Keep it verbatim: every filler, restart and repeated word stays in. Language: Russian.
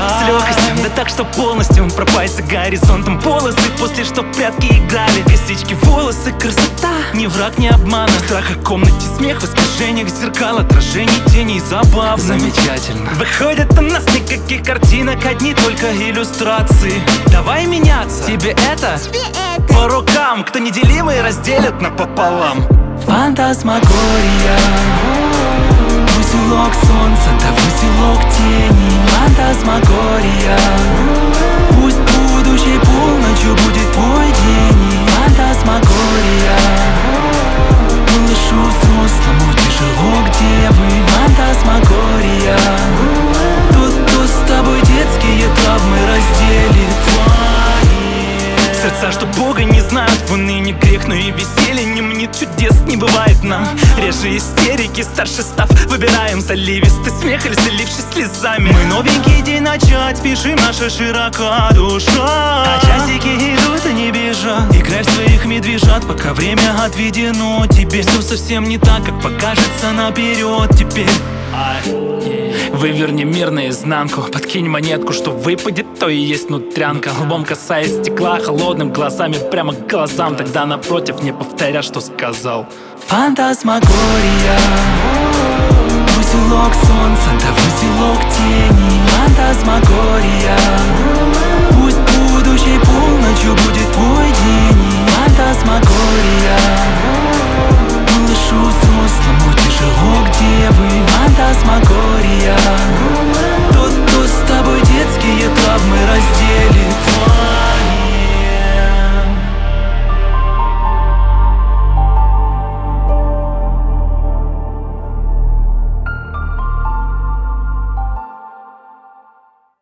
С легкостью, да так, что полностью пропасть за горизонтом. Полосы, после что в прятки играли. Косички, волосы, красота, ни враг, ни обман. Страх о комнате, смех в искажениях зеркал, отражений теней, забав. Замечательно. Выходит, у нас никаких картинок, одни только иллюстрации. Давай меняться. Тебе это? Тебе это По рукам, кто неделимый разделят напополам. Фантасмагория, узелок солнца, да узелок тени. Фантасмагория, пусть будущей полночью будет твой день. Фантасмагория, малышу взрослому тяжело, где вы? Фантасмагория, тот, кто с тобой детские травмы разделит твои. Сердца, что Бога не знают, в унынии грех, но и веселье не мнит, чудес не бывает нам. Реже истерики, старше став, выбираем заливистый смех или залившись слезами. Мы новенький день начать, пишем наша широка душа. А часики идут и не бежат. Играй в своих медвежат, пока время отведено тебе. Все совсем не так, как покажется наперед теперь. Выверни мир наизнанку, подкинь монетку, что выпадет, то и есть нутрянка. Лбом касаясь стекла, холодным глазами прямо к глазам. Тогда напротив не повторя, что сказал. Фантасмагория, узелок солнца, да узелок тени. Фантасмагория,